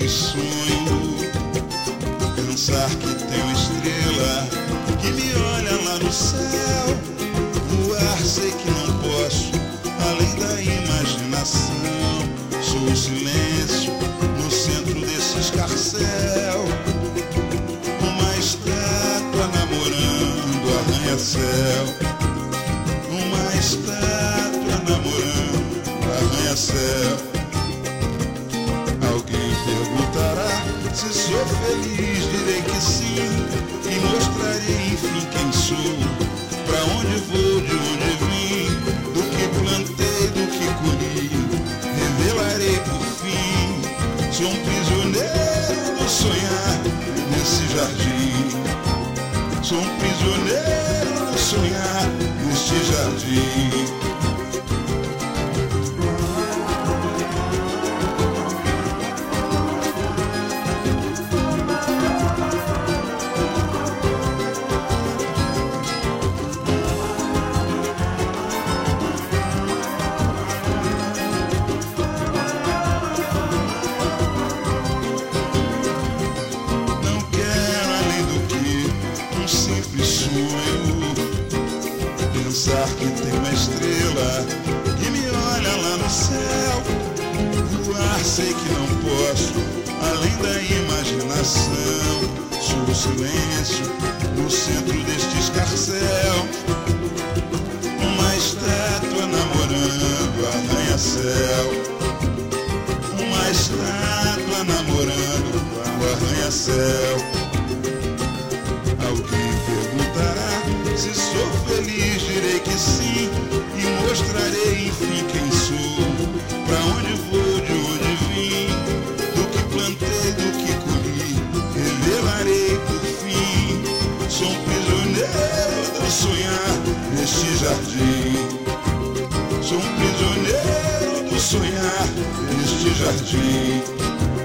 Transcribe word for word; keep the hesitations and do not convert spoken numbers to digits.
simples sonho, pensar que tem uma estrela que me olha lá no céu. Voar sei que não posso, além da imaginação. Sou o silêncio no centro desse escarcéu, uma estátua namorando arranha-céu, uma estátua namorando arranha-céu. Alguém perguntará se sou feliz, direi que sim, e mostrarei enfim quem sou, pra onde vou, de onde vim, do que plantei, do que colhi, revelarei por fim. Sou um prisioneiro do sonhar nesse jardim, sou um prisioneiro do sonhar neste jardim. Pensar que tem uma estrela que me olha lá no céu. Voar sei que não posso, além da imaginação. Sou o silêncio no centro deste escarcéu, uma estátua namorando arranha-céu, uma estátua namorando arranha-céu. Alguém perguntará se sou feliz, direi que sim, e mostrarei enfim quem sou, pra onde vou, de onde vim, do que plantei, do que colhi, revelarei por fim. Sou um prisioneiro do sonhar neste jardim, sou um prisioneiro do sonhar neste jardim.